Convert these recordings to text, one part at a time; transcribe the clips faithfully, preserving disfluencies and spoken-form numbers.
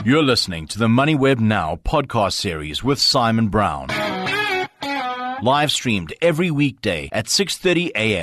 You're listening to the MoneyWeb Now podcast series with Simon Brown. Live streamed every weekday at six thirty a.m.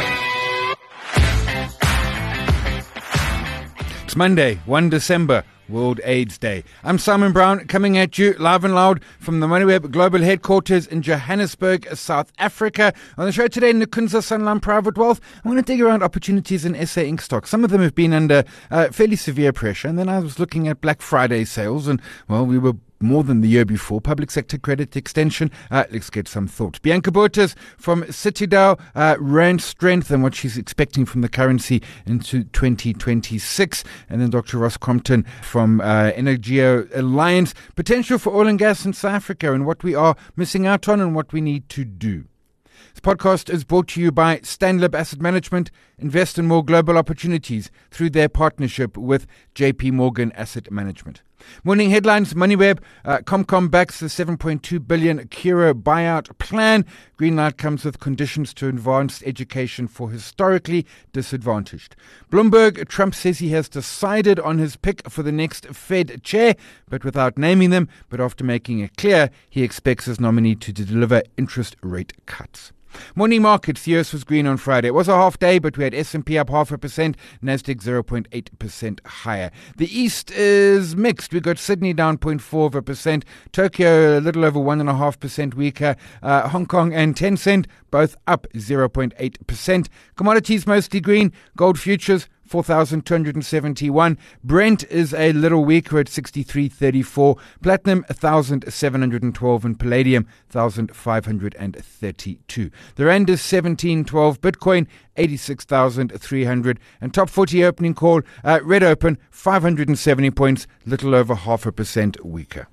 It's Monday, the first of December, World AIDS Day. I'm Simon Brown, coming at you live and loud from the MoneyWeb Global Headquarters in Johannesburg, South Africa. On the show today, Nikunza Sanlam Private Wealth. I want to dig around opportunities in S A Inc stocks. Some of them have been under uh, fairly severe pressure. And then I was looking at Black Friday sales, and, well, we were more than the year before. Public sector credit extension. Uh, let's get some thoughts. Bianca Bottas from Citadel, uh, rand strength and what she's expecting from the currency into twenty twenty-six. And then Doctor Ross Crompton from uh, Energeo Alliance. Potential for oil and gas in South Africa and what we are missing out on and what we need to do. This podcast is brought to you by Stanlib Asset Management. Invest in more global opportunities through their partnership with J P Morgan Asset Management. Morning headlines, MoneyWeb, uh, Comcom backs the seven point two billion Curro buyout plan. Green light comes with conditions to advance education for historically disadvantaged. Bloomberg, Trump says he has decided on his pick for the next Fed chair, but without naming them, but after making it clear he expects his nominee to deliver interest rate cuts. Morning markets, the U S was green on Friday. It was a half day, but we had S and P up half a percent, Nasdaq zero point eight percent higher. The East is mixed. We got Sydney down zero point four of a percent, Tokyo a little over one point five percent weaker, uh, Hong Kong and Tencent both up zero point eight percent. Commodities mostly green, gold futures four thousand two hundred seventy-one. Brent is a little weaker at sixty-three thirty-four. Platinum one thousand seven hundred twelve and palladium one thousand five hundred thirty-two. The rand is seventeen twelve. Bitcoin eighty-six thousand three hundred. And top forty opening call, uh, red open five hundred seventy points, little over half a percent weaker.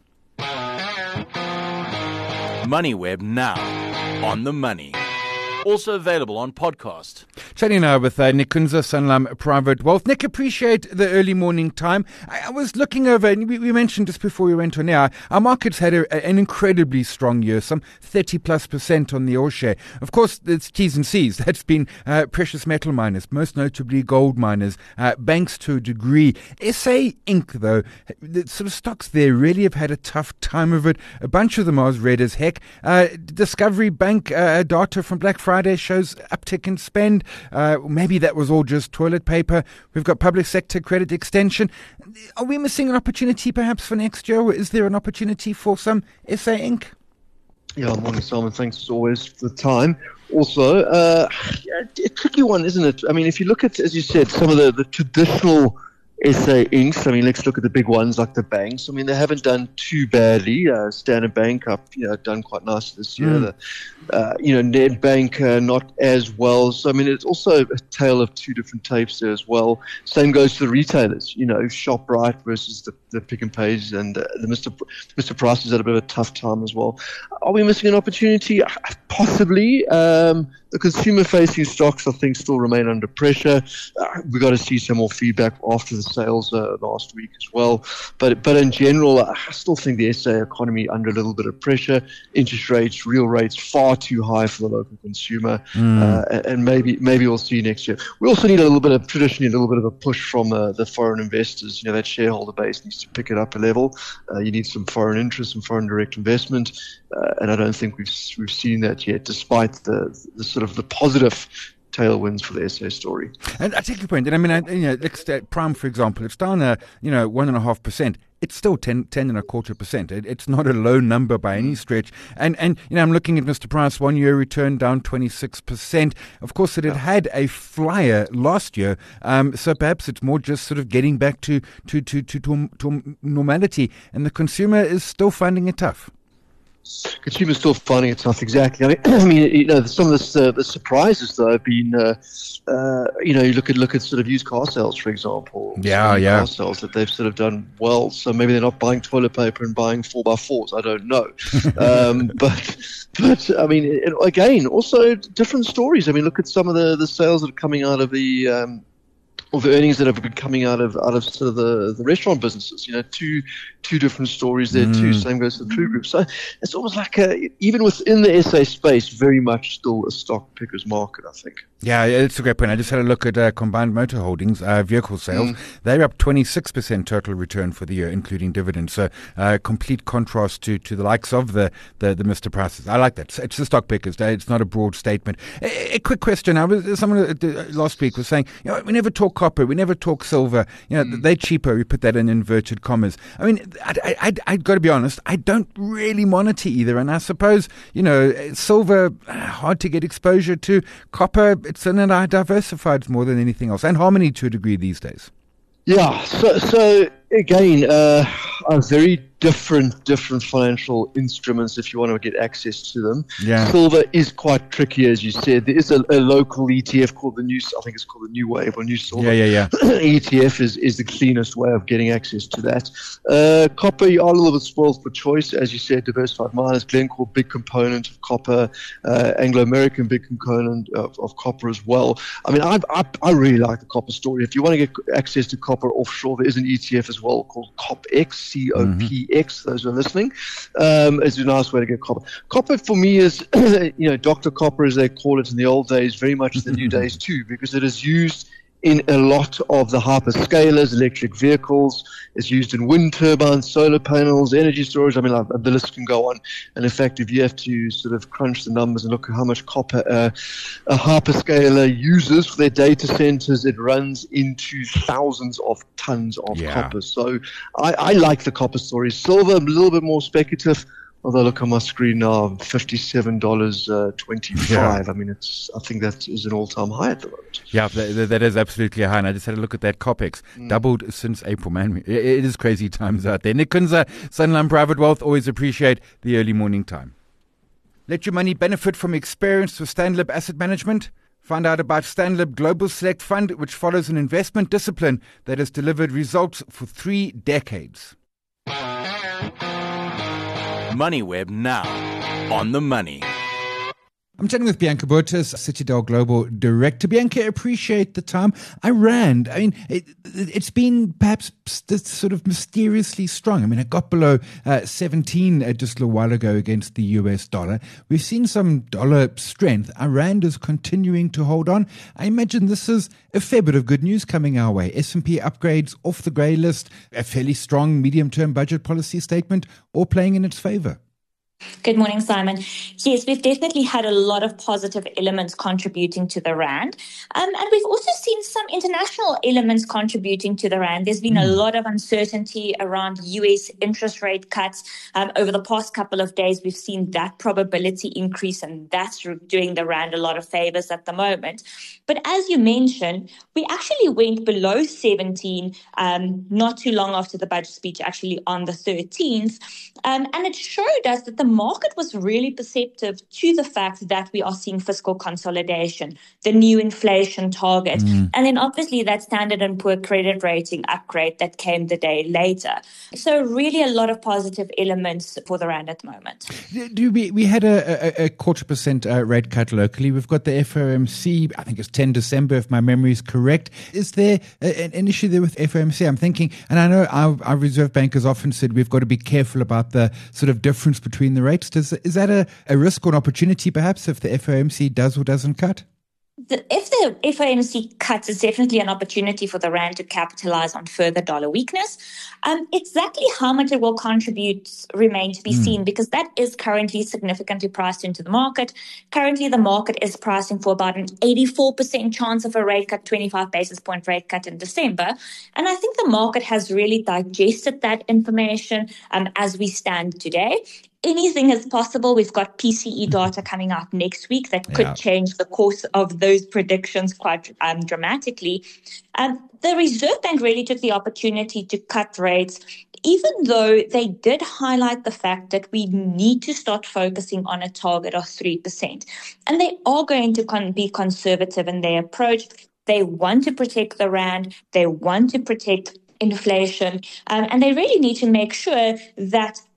MoneyWeb Now, on the money. Also available on podcast. Chatting now with uh, Nikunza Sanlam Private Wealth. Nick, appreciate the early morning time. I, I was looking over, and we, we mentioned just before we went on air, our markets had a, a, an incredibly strong year, some thirty plus percent on the all share. Of course, it's T's and C's. That's been uh, precious metal miners, most notably gold miners, uh, banks to a degree. S A Inc, though, the sort of stocks there really have had a tough time of it. A bunch of them are as red as heck. Uh, Discovery Bank uh, data from Black Friday Friday shows uptick in spend. Uh, maybe that was all just toilet paper. We've got public sector credit extension. Are we missing an opportunity perhaps for next year? Or is there an opportunity for some S A Inc? Yeah, morning, Simon. Thanks as always for the time. Also, uh, yeah, a tricky one, isn't it? I mean, if you look at, as you said, some of the, the traditional S A Incs, I mean, let's look at the big ones like the banks. I mean, they haven't done too badly. Uh, Standard Bank up, you know, done quite nicely this year. Mm. The, uh, you know, Nedbank uh, not as well. So, I mean, it's also a tale of two different tapes there as well. Same goes to the retailers, you know, ShopRite versus the, the Pick and Pays, and uh, the Mister Pr- Mister Price has had a bit of a tough time as well. Are we missing an opportunity? Possibly. Um, the consumer-facing stocks, I think, still remain under pressure. Uh, we've got to see some more feedback after the sales uh, last week as well. But but in general, I still think the S A economy under a little bit of pressure. Interest rates, real rates, far too high for the local consumer. Mm. Uh, and maybe maybe we'll see next year. We also need a little bit of, traditionally, a little bit of a push from uh, the foreign investors. You know, that shareholder base needs to pick it up a level. Uh, you need some foreign interest, some foreign direct investment. Uh, and I don't think we've we've seen that yet, despite the, the sort of the positive tailwinds for the S A story. And I take your point. And I mean, I, you know, let's take Prime, for example. It's down, a, you know, one and a half percent. It's still ten, ten and a quarter percent. It, it's not a low number by any stretch. And, and you know, I'm looking at Mister Price, one year return down twenty-six percent. Of course, it had had a flyer last year. Um, so perhaps it's more just sort of getting back to, to, to, to, to, to normality. And the consumer is still finding it tough. Consumers still finding it tough, exactly. I mean, I mean, you know, some of the, uh, the surprises though have been, uh, uh, you know, you look at look at sort of used car sales, for example. Yeah, yeah. Car sales that they've sort of done well. So maybe they're not buying toilet paper and buying four by fours. I don't know, um, but but I mean, it, again, also different stories. I mean, look at some of the, the sales that are coming out of the. Um, or the earnings that have been coming out of out of sort of the, the restaurant businesses. You know, two two different stories there Mm. too. Same goes to the food group. So it's almost like a, even within the S A space, very much still a stock picker's market, I think. Yeah, it's a great point. I just had a look at uh, combined motor holdings, uh, vehicle sales. Mm. They're up twenty-six percent total return for the year, including dividends. So uh, complete contrast to, to the likes of the, the, the Mister Prices. I like that. It's the stock pickers. It's not a broad statement. A, a quick question. I was someone uh, last week was saying, you know, we never talk copper, we never talk silver. You know, mm. they're cheaper. We put that in inverted commas. I mean, I, I, I, I've got to be honest. I don't really monitor either, and I suppose you know, silver hard to get exposure to. Copper, it's in and diversified more than anything else, and Harmony to a degree these days. Yeah, so so again, uh, are very different different financial instruments if you want to get access to them. Yeah. Silver is quite tricky, as you said. There is a, a local E T F called the New, I think it's called the New Wave or New Silver. Yeah, yeah, yeah. E T F is, is the cleanest way of getting access to that. Uh, copper, you are a little bit spoiled for choice, as you said. Diversified miners, Glencore, big component of copper. Uh, Anglo American, big component of, of copper as well. I mean, I, I I really like the copper story. If you want to get access to copper offshore, there is an E T F as well called COPX, C O P X. Those who are listening, um, it's a nice way to get copper. Copper for me is, you know, Doctor Copper, as they call it in the old days, very much the new days too, because it is used in a lot of the hyperscalers, electric vehicles. It's used in wind turbines, solar panels, energy storage. I mean, like, the list can go on. And in fact, if you have to sort of crunch the numbers and look at how much copper uh, a hyperscaler uses for their data centers, it runs into thousands of tons of yeah. copper. So I, I like the copper story. Silver, a little bit more speculative. Although look on my screen now, fifty-seven dollars and twenty-five cents. Yeah. I mean, it's. I think that is an all-time high at the moment. Yeah, that, that is absolutely a high. And I just had a look at that COPEX. Mm. Doubled since April, man. It, it is crazy times out there. Nick Kunza, Sanlam Private Wealth, always appreciate the early morning time. Let your money benefit from experience with Stanlib Asset Management. Find out about Stanlib Global Select Fund, which follows an investment discipline that has delivered results for three decades. MoneyWeb now on the money. I'm chatting with Bianca Botas, Citadel Global Director. Bianca, appreciate the time. Iran, I mean, it, it's been perhaps sort of mysteriously strong. I mean, it got below uh, seventeen uh, just a little while ago against the U S dollar. We've seen some dollar strength. Iran is continuing to hold on. I imagine this is a fair bit of good news coming our way. S and P upgrades off the grey list, a fairly strong medium-term budget policy statement, all playing in its favour. Good morning, Simon. Yes, we've definitely had a lot of positive elements contributing to the rand. Um, and we've also seen some international elements contributing to the rand. There's been mm. a lot of uncertainty around U S interest rate cuts. Um, over the past couple of days, we've seen that probability increase, and that's doing the rand a lot of favors at the moment. But as you mentioned, we actually went below seventeen um, not too long after the budget speech, actually on the thirteenth. Um, and it showed us that the market was really perceptive to the fact that we are seeing fiscal consolidation, the new inflation target, mm. and then obviously that Standard and Poor credit rating upgrade that came the day later. So really a lot of positive elements for the rand at the moment. Do we, we had a, a, a quarter percent uh, rate cut locally. We've got the F O M C, I think it's the tenth of December, if my memory is correct. Is there a, an issue there with F O M C? I'm thinking, and I know our, our Reserve Bank has often said we've got to be careful about the sort of difference between the rates. Does, is that a, a risk or an opportunity perhaps if the F O M C does or doesn't cut? The, if the F O M C cuts, it's definitely an opportunity for the rand to capitalize on further dollar weakness. Um, exactly how much it will contribute remain to be mm. seen, because that is currently significantly priced into the market. Currently, the market is pricing for about an eighty-four percent chance of a rate cut, twenty-five basis point rate cut in December. And I think the market has really digested that information um, as we stand today. Anything is possible. We've got P C E data coming out next week that could yeah. change the course of those predictions quite um, dramatically. Um, the Reserve Bank really took the opportunity to cut rates, even though they did highlight the fact that we need to start focusing on a target of three percent. And they are going to con- be conservative in their approach. They want to protect the rand. They want to protect inflation. Um, and they really need to make sure that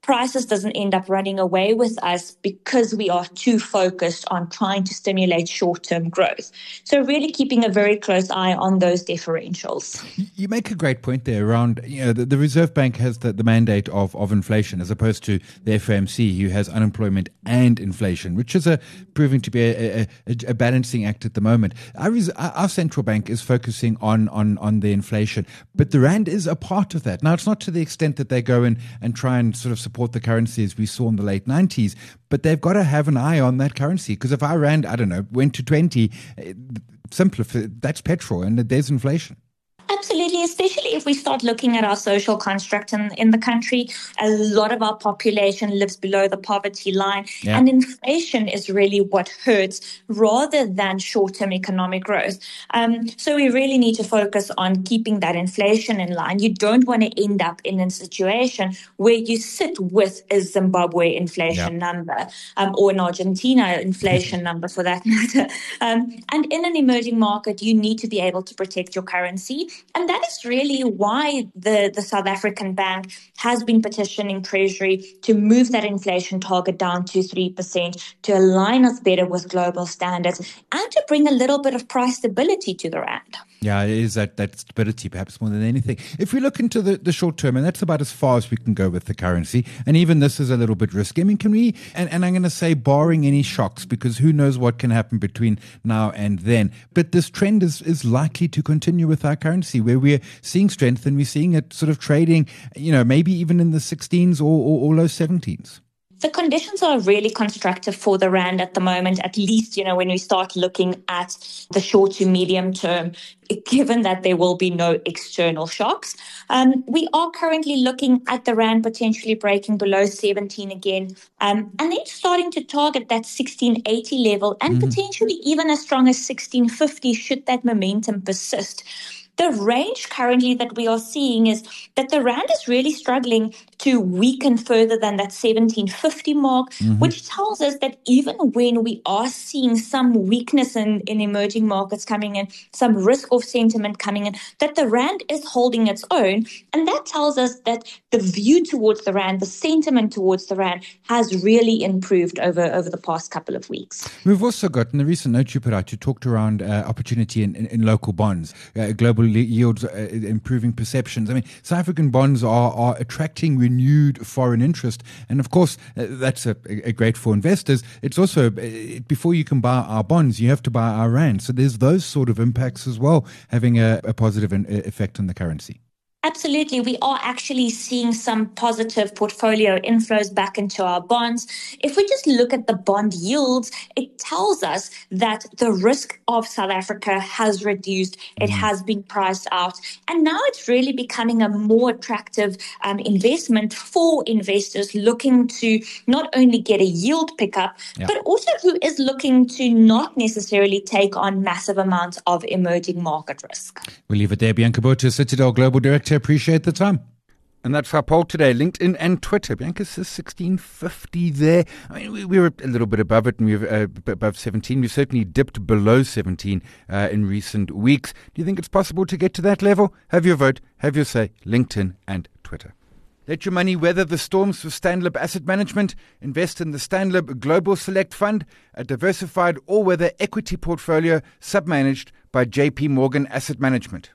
prices doesn't end up running away with us because we are too focused on trying to stimulate short-term growth. So really keeping a very close eye on those differentials. You make a great point there around, you know, the, the Reserve Bank has the, the mandate of, of inflation as opposed to the F O M C, who has unemployment and inflation, which is a proving to be a, a, a balancing act at the moment. Our, our central bank is focusing on, on, on the inflation, but the Rand is a part of that. Now, it's not to the extent that they go in and try and sort of support the currency as we saw in the late nineties, but they've got to have an eye on that currency, because if our Rand, I don't know, went to twenty, simpler, that's petrol and there's inflation. Absolutely, especially if we start looking at our social construct in, in the country. A lot of our population lives below the poverty line, yeah. and inflation is really what hurts rather than short-term economic growth. Um, so we really need to focus on keeping that inflation in line. You don't want to end up in a situation where you sit with a Zimbabwe inflation yeah. number um, or an Argentina inflation number for that matter. Um, and in an emerging market, you need to be able to protect your currency. And that is really why the, the South African Bank has been petitioning Treasury to move that inflation target down to three percent, to align us better with global standards, and to bring a little bit of price stability to the Rand. Yeah, it is that, that stability, perhaps more than anything. If we look into the, the short term, and that's about as far as we can go with the currency, and even this is a little bit risky. I mean, can we, and, and I'm going to say barring any shocks, because who knows what can happen between now and then, but this trend is, is likely to continue with our currency, where we're seeing strength and we're seeing it sort of trading, you know, maybe even in the sixteens or, or, or low seventeens. The conditions are really constructive for the Rand at the moment, at least, you know, when we start looking at the short to medium term, given that there will be no external shocks. Um, we are currently looking at the Rand potentially breaking below seventeen again, um, and then starting to target that sixteen eighty level and mm-hmm. potentially even as strong as sixteen fifty should that momentum persist. The range currently that we are seeing is that the Rand is really struggling to weaken further than that seventeen fifty mark, mm-hmm. which tells us that even when we are seeing some weakness in, in emerging markets coming in, some risk-off sentiment coming in, that the Rand is holding its own. And that tells us that the view towards the Rand, the sentiment towards the Rand has really improved over, over the past couple of weeks. We've also got, in the recent note you put out, you talked around uh, opportunity in, in, in local bonds, uh, global yields, uh, improving perceptions. I mean, South African bonds are, are attracting renewed foreign interest. And of course, uh, that's a, a great for investors. It's also, uh, before you can buy our bonds, you have to buy our Rand. So there's those sort of impacts as well, having a, a positive in, uh, effect on the currency. Absolutely. We are actually seeing some positive portfolio inflows back into our bonds. If we just look at the bond yields, it tells us that the risk of South Africa has reduced. It has been priced out. And now it's really becoming a more attractive um, investment for investors looking to not only get a yield pickup, yeah. but also who is looking to not necessarily take on massive amounts of emerging market risk. We'll leave it there. Bianca Botha, Citadel Global Director. Appreciate the time. And that's our poll today, LinkedIn and Twitter. Bianca says sixteen fifty there. I mean, we, we were a little bit above it, and we were uh, above seventeen. We've certainly dipped below seventeen uh, in recent weeks. Do you think it's possible to get to that level? Have your vote, have your say, LinkedIn and Twitter. Let your money weather the storms with Stanlib Asset Management. Invest in the Stanlib Global Select Fund, a diversified all-weather equity portfolio submanaged by J P Morgan Asset Management.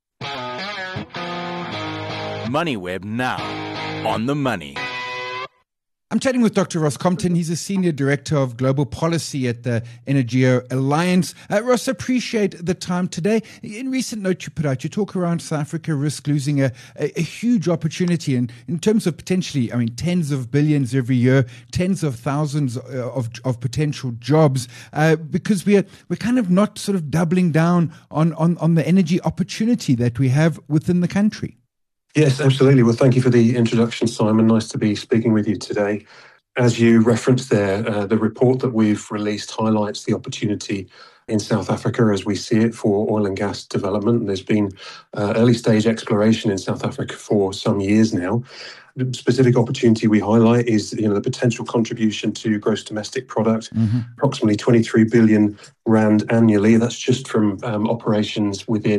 MoneyWeb now, on the money. I'm chatting with Doctor Ross Compton. He's a Senior Director of Global Policy at the Energeo Alliance. Uh, Ross, appreciate the time today. In recent notes you put out, you talk around South Africa risk losing a, a, a huge opportunity in, in terms of potentially, I mean, tens of billions every year, tens of thousands of, of potential jobs, uh, because we're we're kind of not sort of doubling down on, on, on the energy opportunity that we have within the country. Yes, absolutely. Well, thank you for the introduction, Simon. Nice to be speaking with you today. As you referenced there, uh, the report that we've released highlights the opportunity in South Africa as we see it for oil and gas development. There's been uh, early stage exploration in South Africa for some years now. The specific opportunity we highlight is, you know, the potential contribution to gross domestic product, mm-hmm. approximately twenty-three billion rand annually. That's just from um, operations within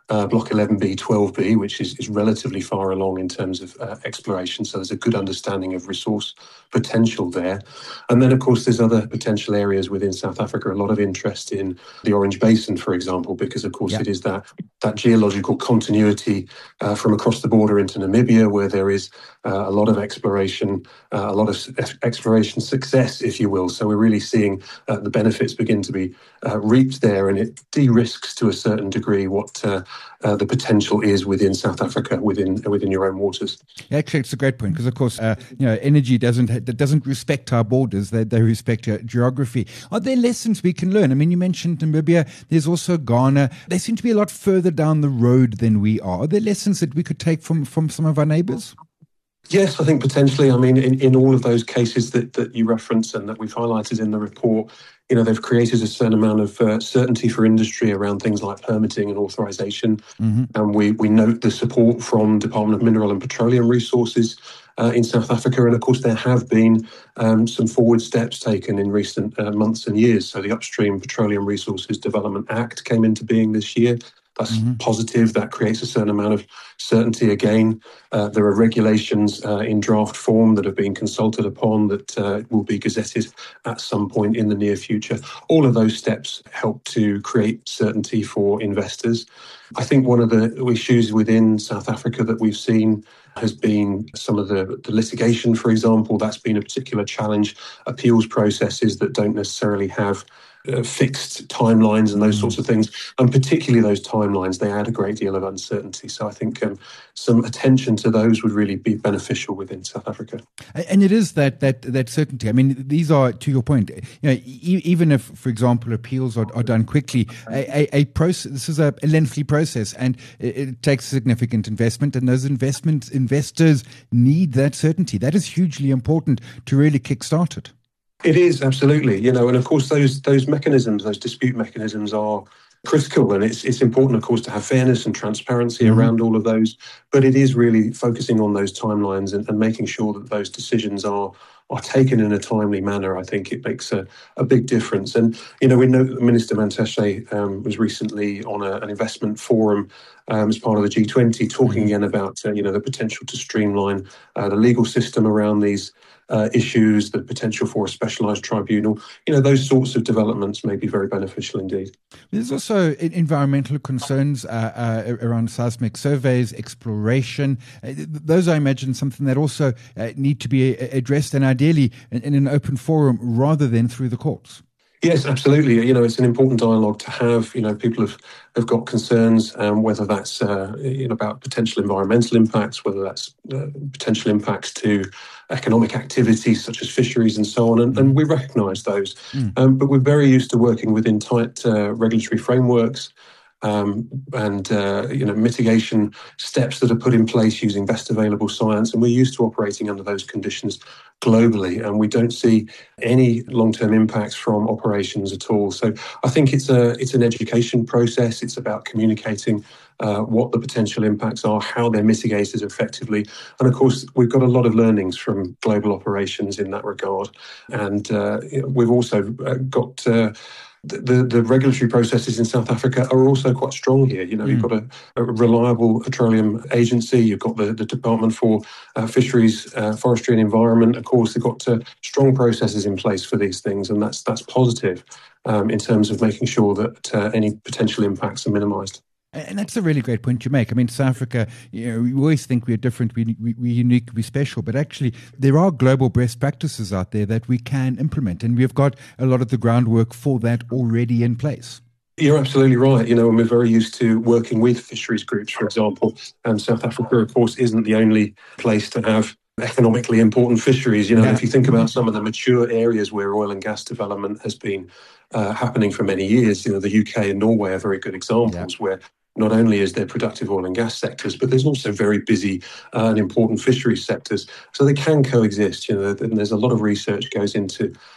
uh, Block eleven B, twelve B, which is, is relatively far along in terms of uh, exploration. So there's a good understanding of resource potential there. And then, of course, there's other potential areas within South Africa, a lot of interest in the Orange Basin, for example, because, of course, yeah. it is that, that geological continuity uh, from across the border into Namibia, where there is uh, a lot of exploration, uh, a lot of exploration success, if you will. So we're really seeing uh, the benefits begin to be uh, reaped there, and it de-risks to a certain degree what uh, uh, the potential is within South Africa, within within your own waters. Yeah, actually, it's a great point because, of course, uh, you know, energy doesn't doesn't respect our borders; they they respect uh, geography. Are there lessons we can learn? I mean, you mentioned Namibia. There's also Ghana. They seem to be a lot further down the road than we are. Are there lessons that we could take from from some of our neighbours? Yes, I think potentially. I mean, in, in all of those cases that, that you reference and that we've highlighted in the report, you know, they've created a certain amount of uh, certainty for industry around things like permitting and authorization. Mm-hmm. And we, we note the support from Department of Mineral and Petroleum Resources uh, in South Africa. And of course, there have been um, some forward steps taken in recent uh, months and years. So the Upstream Petroleum Resources Development Act came into being this year. That's mm-hmm. positive. That creates a certain amount of certainty again. Uh, there are regulations uh, in draft form that have been consulted upon that uh, will be gazetted at some point in the near future. All of those steps help to create certainty for investors. I think one of the issues within South Africa that we've seen has been some of the, the litigation, for example. That's been a particular challenge. Appeals processes that don't necessarily have Uh, fixed timelines and those sorts of things, and particularly those timelines, they add a great deal of uncertainty. So I think um, some attention to those would really be beneficial within South Africa. And it is that that that certainty. I mean, these are, to your point, you know, e- even if, for example, appeals are, are done quickly, a, a, a process. This is a, a lengthy process, and it, it takes significant investment, and those investment investors need that certainty. That is hugely important to really kickstart it. It is, absolutely. You know, and of course, those those mechanisms, those dispute mechanisms are critical. And it's it's important, of course, to have fairness and transparency mm-hmm. around all of those. But it is really focusing on those timelines and, and making sure that those decisions are are taken in a timely manner. I think it makes a, a big difference. And, you know, we know that Minister Mantashe um, was recently on a, an investment forum um, as part of the G twenty, talking again about, uh, you know, the potential to streamline uh, the legal system around these Uh, issues, the potential for a specialised tribunal. You know, those sorts of developments may be very beneficial indeed. There's also environmental concerns uh, uh, around seismic surveys, exploration. Uh, those, I imagine, something that also uh, need to be addressed, and ideally in, in an open forum rather than through the courts. Yes, absolutely. You know, it's an important dialogue to have. You know, people have, have got concerns, um, whether that's uh, you know, about potential environmental impacts, whether that's uh, potential impacts to economic activities such as fisheries and so on. And, and we recognise those. Mm. Um, but we're very used to working within tight uh, regulatory frameworks um, and, uh, you know, mitigation steps that are put in place using best available science. And we're used to operating under those conditions globally, and we don't see any long-term impacts from operations at all. So I think it's a it's an education process. It's about communicating uh, what the potential impacts are, how they're mitigated effectively. And of course, we've got a lot of learnings from global operations in that regard. And uh, we've also got uh, The, the regulatory processes in South Africa are also quite strong here. You know, mm. you've got a, a reliable petroleum agency. You've got the, the Department for uh, Fisheries, uh, Forestry and Environment. Of course, they've got uh, strong processes in place for these things, and that's that's positive um, in terms of making sure that uh, any potential impacts are minimised. And that's a really great point you make. I mean, South Africa, you know, we always think we're different, we, we, we're unique, we're special, but actually there are global best practices out there that we can implement, and we've got a lot of the groundwork for that already in place. You're absolutely right. You know, and we're very used to working with fisheries groups, for example, and South Africa, of course, isn't the only place to have economically important fisheries. You know, yeah. If you think about some of the mature areas where oil and gas development has been uh, happening for many years, you know, the U K and Norway are very good examples yeah. where not only is there productive oil and gas sectors, but there's also very busy uh, and important fisheries sectors. So they can coexist, you know, and there's a lot of research goes into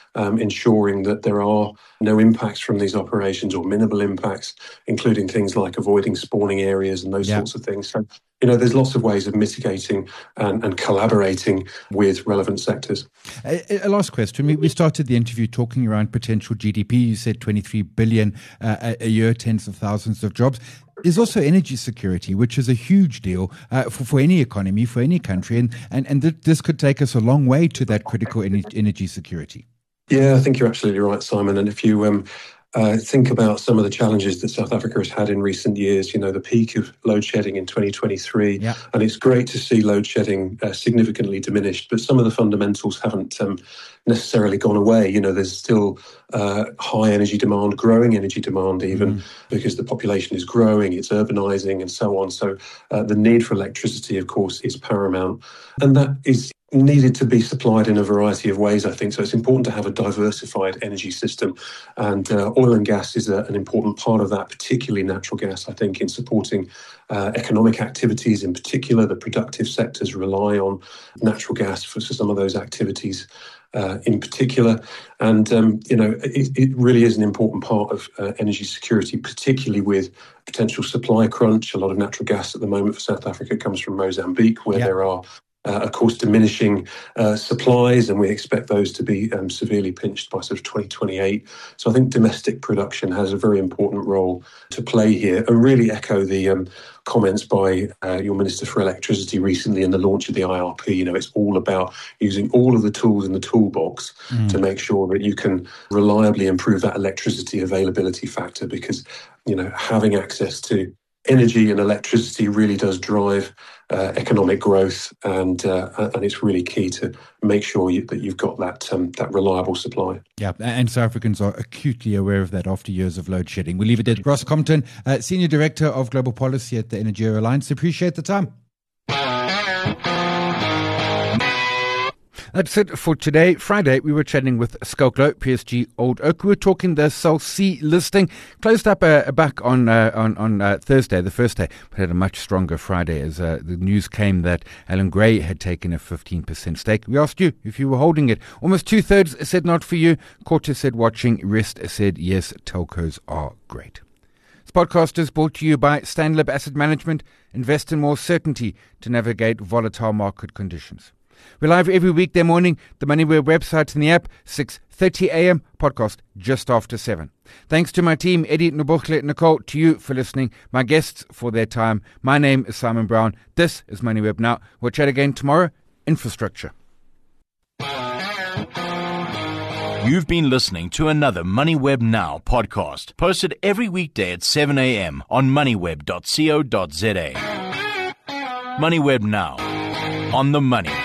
um, ensuring that there are no impacts from these operations or minimal impacts, including things like avoiding spawning areas and those yeah. sorts of things. So, you know, there's lots of ways of mitigating and, and collaborating with relevant sectors. A, a last question. We, we started the interview talking around potential G D P. You said twenty-three billion uh, a, a year, tens of thousands of jobs. There's also energy security, which is a huge deal uh, for, for any economy, for any country. And, and, and th- this could take us a long way to that critical en- energy security. Yeah, I think you're absolutely right, Simon. And if you um, uh, think about some of the challenges that South Africa has had in recent years, you know, the peak of load shedding in twenty twenty-three, yeah. and it's great to see load shedding uh, significantly diminished, but some of the fundamentals haven't um, necessarily gone away. You know, there's still uh, high energy demand, growing energy demand even, mm. because the population is growing, it's urbanizing and so on. So uh, the need for electricity, of course, is paramount. And that is needed to be supplied in a variety of ways, I think. So it's important to have a diversified energy system. And uh, oil and gas is a, an important part of that, particularly natural gas, I think, in supporting uh, economic activities. In particular, the productive sectors rely on natural gas for, for some of those activities uh, in particular. And, um, you know, it, it really is an important part of uh, energy security, particularly with potential supply crunch. A lot of natural gas at the moment for South Africa comes from Mozambique, where yeah. there are Uh, of course, diminishing uh, supplies, and we expect those to be um, severely pinched by sort of twenty twenty-eight. So I think domestic production has a very important role to play here, and really echo the um, comments by uh, your Minister for Electricity recently in the launch of the I R P. You know, it's all about using all of the tools in the toolbox mm. to make sure that you can reliably improve that electricity availability factor, because, you know, having access to energy and electricity really does drive uh, economic growth, and uh, and it's really key to make sure you, that you've got that um, that reliable supply. Yeah, and South Africans are acutely aware of that after years of load shedding. We'll leave it at Ross Compton, uh, Senior Director of Global Policy at the Energeo Alliance. Appreciate the time. That's it for today. Friday, we were chatting with Skelco, P S G Old Oak. We were talking the Cell C listing. Closed up uh, back on uh, on, on uh, Thursday, the first day, but had a much stronger Friday as uh, the news came that Alan Gray had taken a fifteen percent stake. We asked you if you were holding it. Almost two-thirds said not for you. Quarter said watching. Rest said yes, telcos are great. This podcast is brought to you by Stanlib Asset Management. Invest in more certainty to navigate volatile market conditions. We're live every weekday morning, the MoneyWeb website and the app, six thirty a.m., podcast just after seven. Thanks to my team, Eddie, Nobukhle, Nicole, to you for listening, my guests for their time. My name is Simon Brown. This is MoneyWeb Now. We'll chat again tomorrow. Infrastructure. You've been listening to another MoneyWeb Now podcast, posted every weekday at seven a.m. on moneyweb dot co dot za. MoneyWeb Now, on the money.